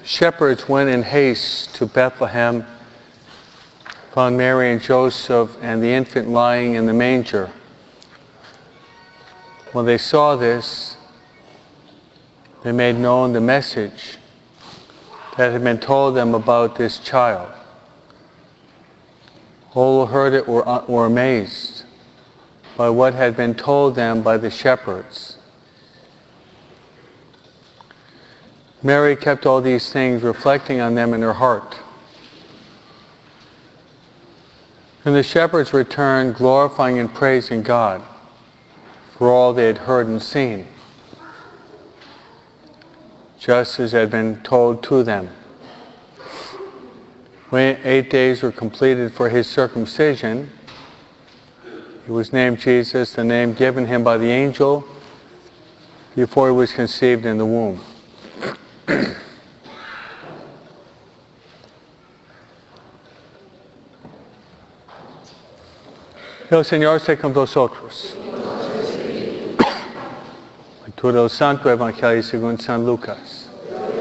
shepherds went in haste to Bethlehem, found Mary and Joseph and the infant lying in the manger. When they saw this, they made known the message that had been told them about this child. All who heard it were amazed by what had been told them by the shepherds. Mary kept all these things, reflecting on them in her heart. And the shepherds returned, glorifying and praising God for all they had heard and seen, just as had been told to them. When 8 days were completed for his circumcision, he was named Jesus, the name given him by the angel before he was conceived in the womb. El Señor esté con vosotros. Lectura del Santo Evangelio según San Lucas.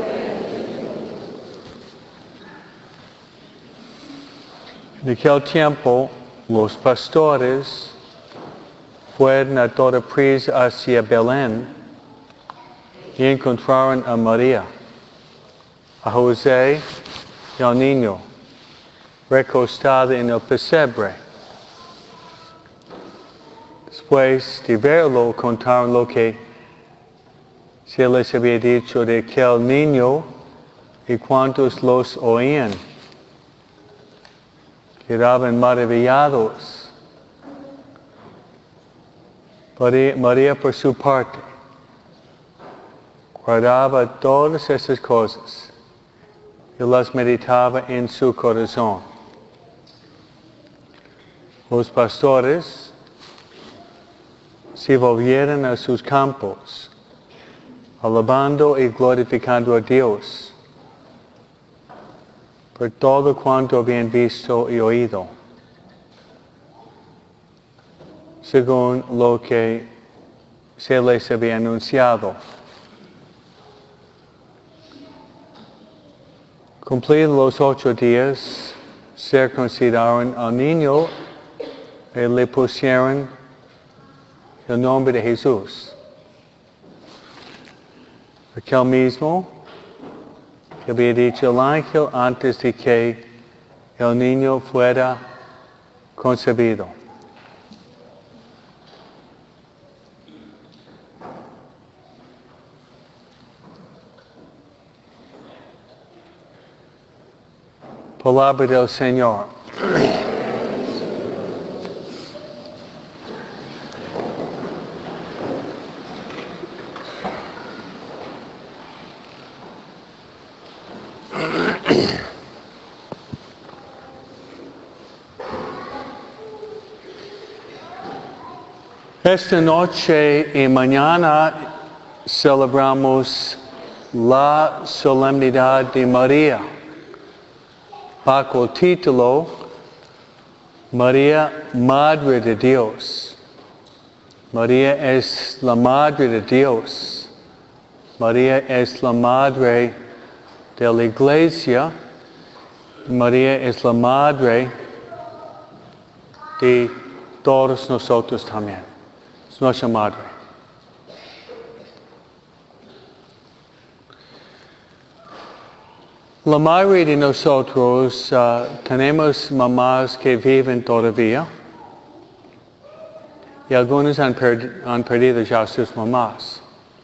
En aquel tiempo, los pastores fueron a toda prisa hacia Belén y encontraron a María, a José y al niño recostado en el pesebre. Después de verlo, contaron lo que se les había dicho de aquel niño y cuantos los oían. Quedaban maravillados. María, por su parte, guardaba todas esas cosas y las meditaba en su corazón. Los pastores se volvieron a sus campos, alabando y glorificando a Dios por todo cuanto habían visto y oído, según lo que se les había anunciado. Cumplidos los 8 días, circuncidaron al niño y le pusieron el nombre de Jesús, aquel mismo que había dicho el ángel antes de que el niño fuera concebido. Palabra del Señor. Esta noche y mañana celebramos la solemnidad de María, bajo el título María, Madre de Dios. María es la Madre de Dios. María es la Madre de la Iglesia. María es la Madre de todos nosotros también. Es nuestra Madre. La mayoría de nosotros tenemos mamás que viven todavía y algunos han perdido ya sus mamás.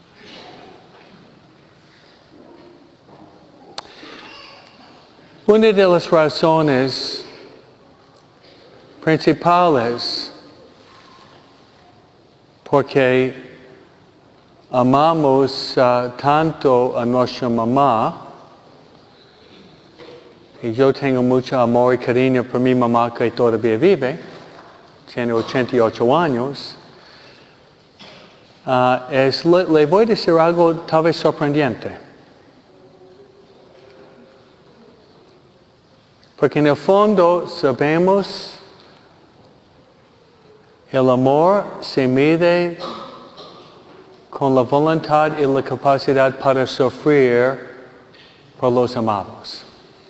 Una de las razones principales porque amamos tanto a nuestra mamá, y yo tengo mucho amor y cariño por mi mamá que todavía vive, tiene 88 años, le voy a decir algo tal vez sorprendente. Porque en el fondo sabemos el amor se mide con la voluntad y la capacidad para sufrir por los amados.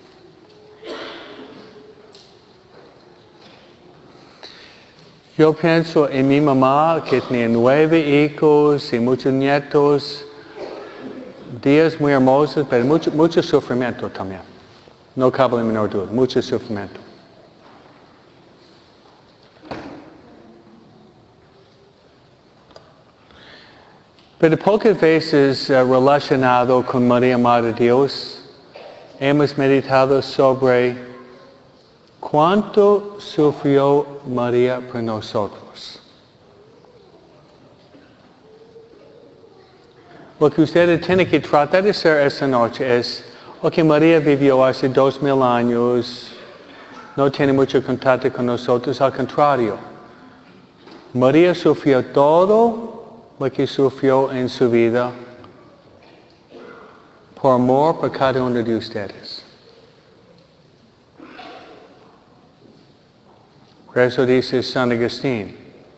Yo pienso en mi mamá que tenía 9 hijos y muchos nietos, días muy hermosos, pero mucho sufrimiento también. No cabe la menor duda, mucho sufrimiento. Pero pocas veces relacionado con María, Madre de Dios, hemos meditado sobre cuánto sufrió María por nosotros. Lo que ustedes tienen que tratar de hacer esta noche es, María vivió hace 2000 años, no tiene mucho contacto con nosotros, al contrario. María sufrió todo lo que sufrió en su vida por amor por cada uno de ustedes. Por eso dice San Agustín,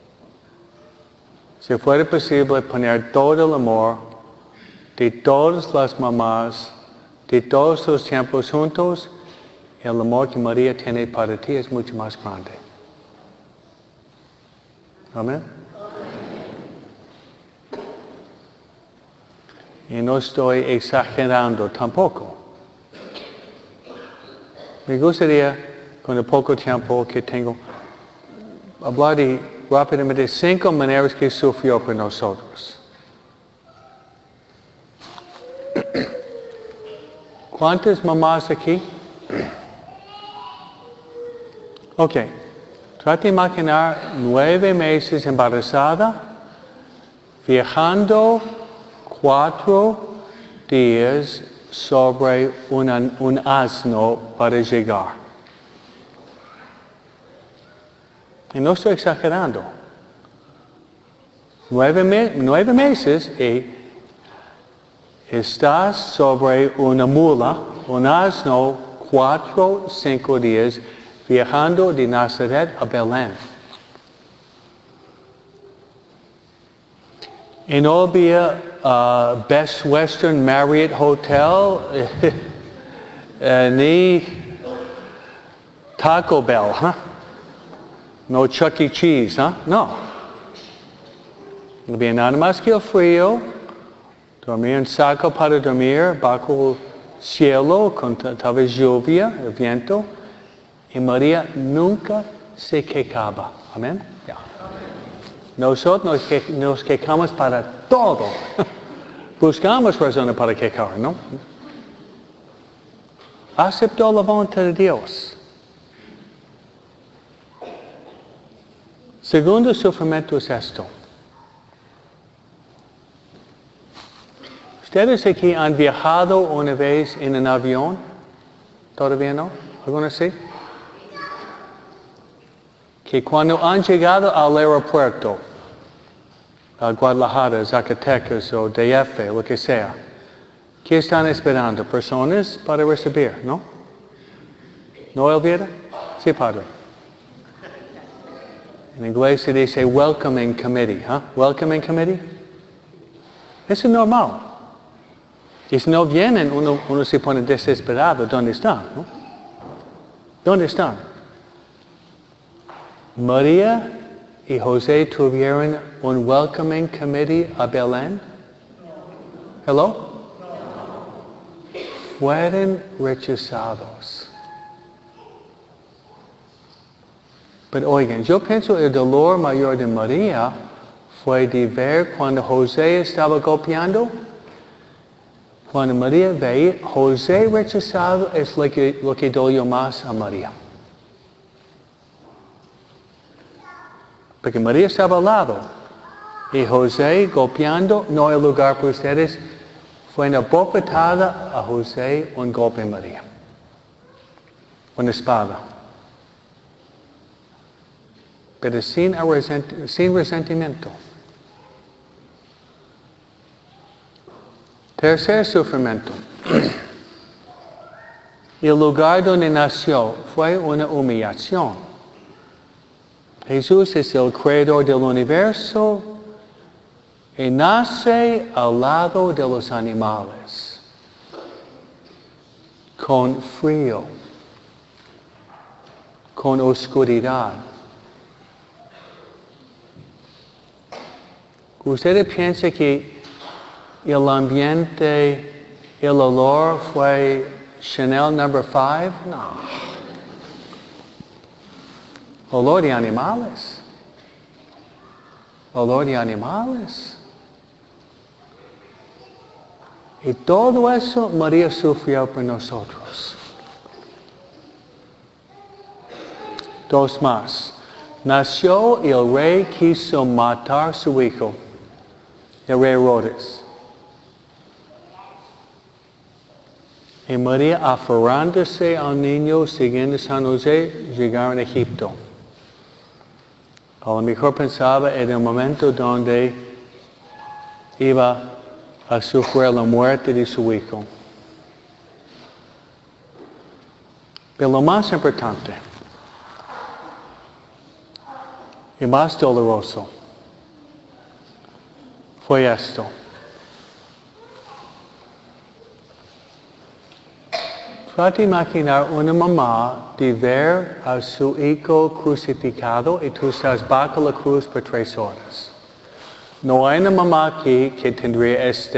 si fuera posible poner todo el amor de todas las mamás, de todos los tiempos juntos, el amor que María tiene para ti es mucho más grande. Amén. Y no estoy exagerando tampoco. Me gustaría, con el poco tiempo que tengo, hablar de rápidamente 5 maneras que sufrió por nosotros. ¿Cuántas mamás aquí? Trata de imaginar 9 meses embarazada, viajando 4 días sobre un asno para llegar. Y no estoy exagerando. 9 meses y estás sobre una mula, un asno, 4, 5 días, viajando de Nazaret a Belén. Y no había Best Western Marriott Hotel, ni Taco Bell, no Chuck E. Cheese, no. No había nada más que el frío, dormir en saco para dormir bajo el cielo con tal vez lluvia, el viento, y María nunca se quejaba. Amén. Yeah. Nosotros nos quejamos para todo. Buscamos razones para quejar, ¿no? Aceptó la voluntad de Dios. Segundo sufrimiento es esto. ¿Ustedes aquí han viajado una vez en un avión? ¿Todavía no? ¿Algunos sí? Que cuando han llegado al aeropuerto, a Guadalajara, Zacatecas o DF, lo que sea, ¿qué están esperando? Personas para recibir, ¿no? ¿No, Elvira? Sí, Padre. En inglés se dice welcoming committee, Welcoming committee. Eso es normal. Y si no vienen, uno se pone desesperado. ¿Dónde están? ¿No? ¿Dónde están? María y José tuvieron un welcoming committee a Belén. ¿Hello? Fueron rechazados. Pero oigan, yo pienso el dolor mayor de María fue de ver cuando José estaba golpeando. Cuando María veía José rechazado es lo que dolió más a María. Porque María estaba al lado. Y José golpeando, no hay lugar para ustedes. Fue una bofetada a José, un golpe a María. Una espada. Pero sin resentimiento. Tercer sufrimiento. El lugar donde nació fue una humillación. Jesús es el creador del universo y nace al lado de los animales. con frío, con oscuridad. ¿Usted piensa que el ambiente, el olor fue Chanel No. 5? No. Olor de animales. Olor de animales. Y todo eso María sufrió por nosotros. Dos más. Nació y el rey quiso matar a su hijo, el rey Herodes. Y María, aferrándose al niño, siguiendo San José, llegaron a Egipto. A lo mejor pensaba en el momento donde iba a sufrir la muerte de su hijo. Pero lo más importante y más doloroso fue esto. Trata de imaginar una mamá de ver a su hijo crucificado y tú estás bajo la cruz por 3 horas. No hay una mamá aquí que tendría esta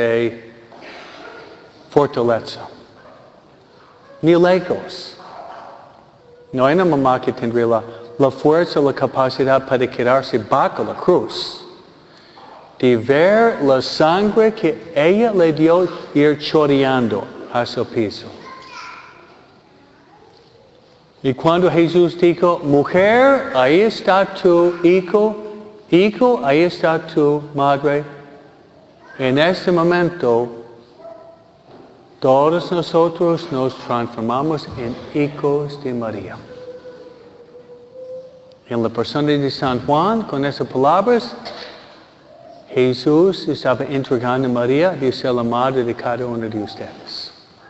fortaleza, ni legos. No hay una mamá que tendría la fuerza o la capacidad para quedarse bajo la cruz. De ver la sangre que ella le dio ir chorreando a su piso. Y cuando Jesús dijo, mujer, ahí está tu hijo, hijo, ahí está tu madre. En este momento, todos nosotros nos transformamos en hijos de María. En la persona de San Juan, con esas palabras, Jesús estaba entregando a María de ser la madre de cada uno de ustedes.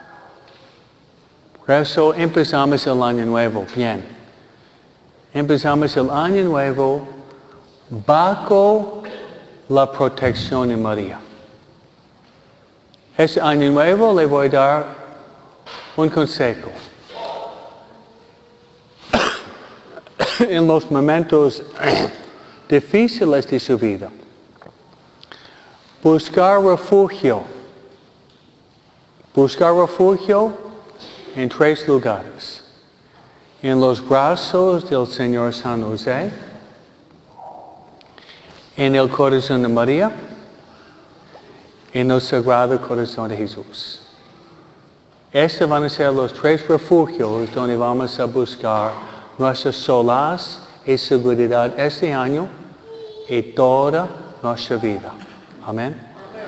Por eso empezamos el año nuevo, bien. Empezamos el año nuevo bajo la protección de María. Este año nuevo le voy a dar un consejo. En los momentos difíciles de su vida, buscar refugio en 3 lugares. En los brazos del Señor San José, en el corazón de María, en el Sagrado Corazón de Jesús. Estos van a ser los 3 refugios donde vamos a buscar nuestra solaz y seguridad este año y toda nuestra vida. Amén.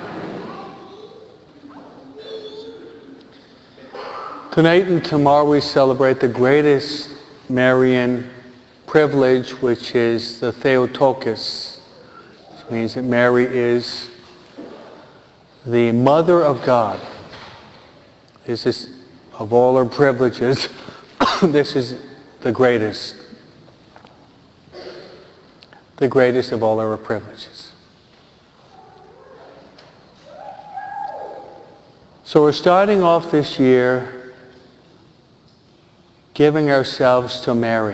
Tonight and tomorrow we celebrate the greatest Marian privilege, which is the Theotokos, which means that Mary is the Mother of God. This is, of all our privileges, this is the greatest. The greatest of all our privileges. So we're starting off this year giving ourselves to Mary.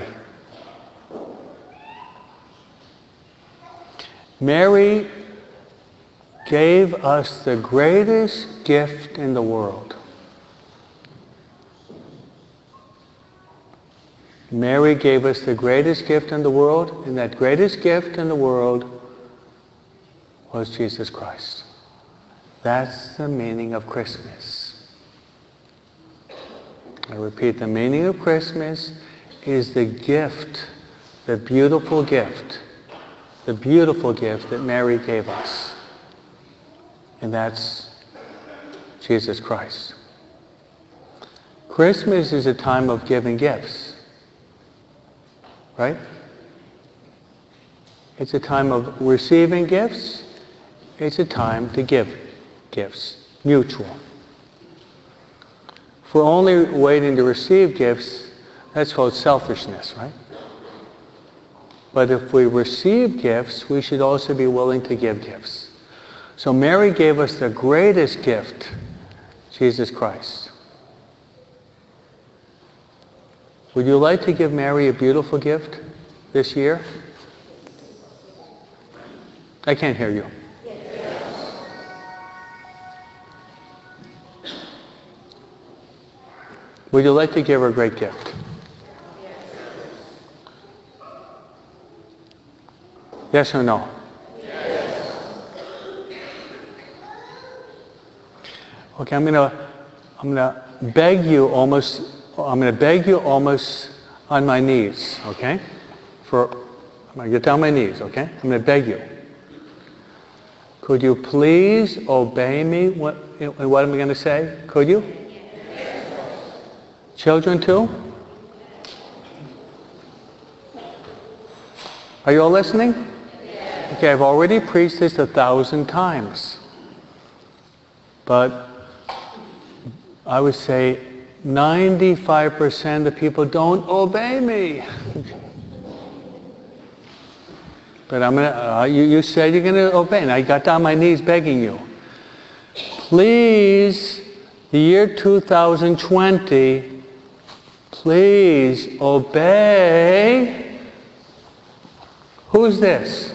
Mary gave us the greatest gift in the world. Mary gave us the greatest gift in the world, and that greatest gift in the world was Jesus Christ. That's the meaning of Christmas. I repeat, the meaning of Christmas is the gift, the beautiful gift that Mary gave us. And that's Jesus Christ. Christmas is a time of giving gifts. Right? It's a time of receiving gifts. It's a time to give gifts. Mutual. If we're only waiting to receive gifts, that's called selfishness, right? But if we receive gifts, we should also be willing to give gifts. So Mary gave us the greatest gift, Jesus Christ. Would you like to give Mary a beautiful gift this year? I can't hear you. Would you like to give her a great gift? Yes or no? Okay, I'm gonna beg you almost on my knees, okay? I'm gonna get down on my knees, okay? I'm gonna beg you. Could you please obey me? What am I gonna say? Could you? Children too? Are you all listening? Okay, I've already preached this 1,000 times. But I would say 95% of people don't obey me. But I'm gonna. You said you're gonna obey, and I got down on my knees begging you. Please, the year 2020. Please obey. Who's this?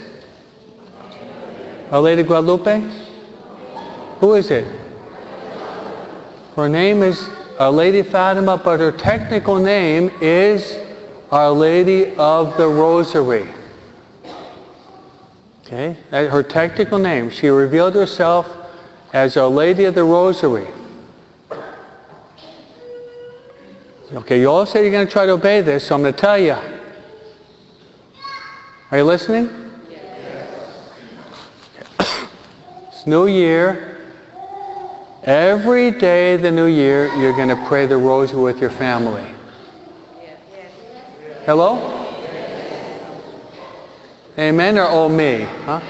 Our Lady Guadalupe? Who is it? Her name is Our Lady Fatima, but her technical name is Our Lady of the Rosary. Okay? Her technical name. She revealed herself as Our Lady of the Rosary. Okay, you all say you're going to try to obey this, so I'm going to tell you. Are you listening? Yes. It's New Year. Every day of the New Year, you're going to pray the rosary with your family. Hello? Amen or oh me? Huh?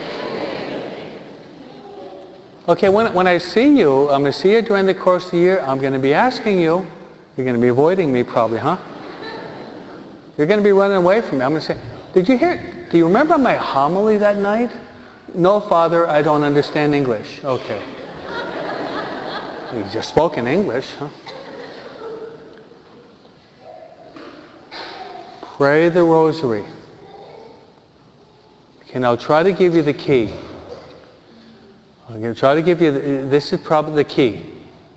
Okay, when I see you, I'm going to see you during the course of the year. I'm going to be asking you. You're going to be avoiding me probably, huh? You're going to be running away from me. I'm going to say, do you remember my homily that night? No, Father, I don't understand English. Okay. You just spoke in English, huh? Pray the rosary. Okay, now try to give you the key. I'm going to try to give you, this is probably the key.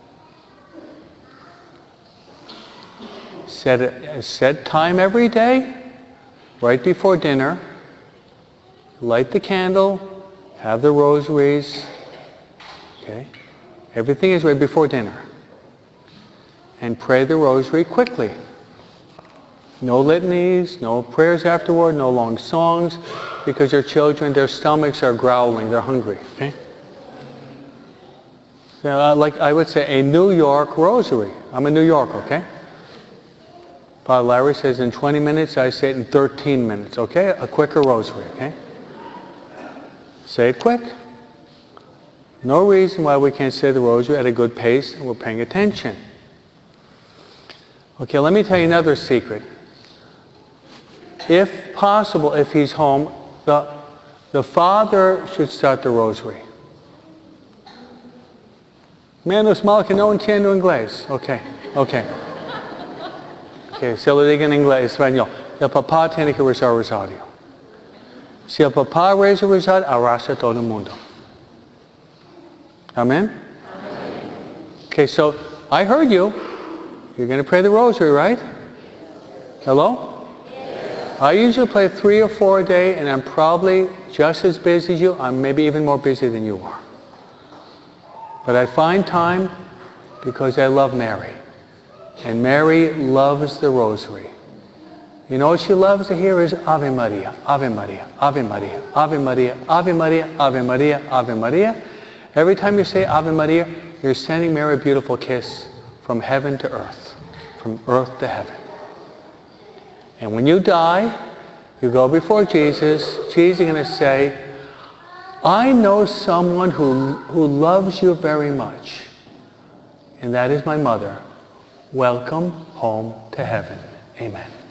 Set time every day, right before dinner. Light the candle, have the rosaries. Okay? Everything is right before dinner. And pray the rosary quickly. No litanies, no prayers afterward, no long songs, because your children, their stomachs are growling, they're hungry. Okay? So, like I would say, a New York rosary. I'm in New York, okay? Father Larry says in 20 minutes, I say it in 13 minutes, okay? A quicker rosary, okay? Say it quick. No reason why we can't say the rosary at a good pace and we're paying attention. Okay, let me tell you another secret. If possible, if he's home, the father should start the rosary. Menos mal que no entiendo inglés. Okay, okay. Okay, se lo digo en inglés, español. El papá tiene que rezar el rosario. Si el papá reza el rosario, arrasa todo el mundo. Amen? Okay, so I heard you. You're going to pray the rosary, right? Hello? Yes. I usually pray 3 or 4 a day, and I'm probably just as busy as you. I'm maybe even more busy than you are. But I find time because I love Mary. And Mary loves the rosary. You know what she loves to hear is Ave Maria, Ave Maria, Ave Maria, Ave Maria, Ave Maria, Ave Maria, Ave Maria. Every time you say Ave Maria, you're sending Mary a beautiful kiss from heaven to earth, from earth to heaven. And when you die, you go before Jesus. Jesus is going to say, I know someone who loves you very much, and that is my mother. Welcome home to heaven. Amen.